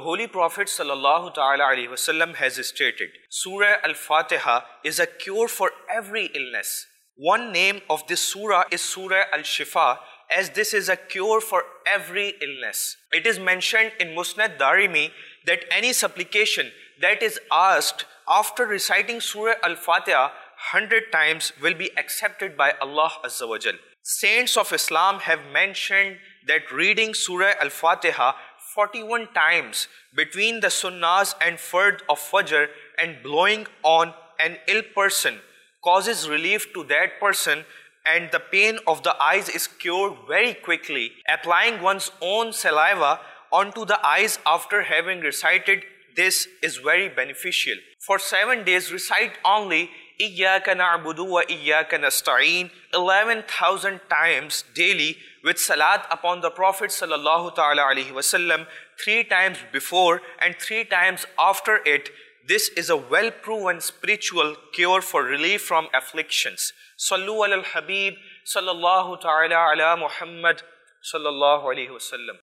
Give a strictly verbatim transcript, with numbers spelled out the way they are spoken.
Holy Prophet sallallahu ta'ala alaihi wasallam has stated, Surah Al-Fatiha is a cure for every illness. One name of this surah is Surah Al-Shifa, as this is a cure for every illness. It is mentioned in Musnad Darimi that any supplication that is asked after reciting Surah Al-Fatiha one hundred times will be accepted by Allah Azza wa Jal. Saints of Islam have mentioned that reading Surah Al-Fatiha forty-one times between the sunnahs and fard of Fajr and blowing on an ill person causes relief to that person, and the pain of the eyes is cured very quickly. Applying one's own saliva onto the eyes after having recited this is very beneficial. For seven days recite only Iyyaka na'budu wa iyyaka nasta'een eleven thousand times daily with salat upon the Prophet sallallahu ta'ala alaihi wasallam three times before and three times after it. This is a well-proven spiritual cure for relief from afflictions. Sallu ala al-Habib sallallahu ta'ala ala Muhammad sallallahu alaihi wasallam.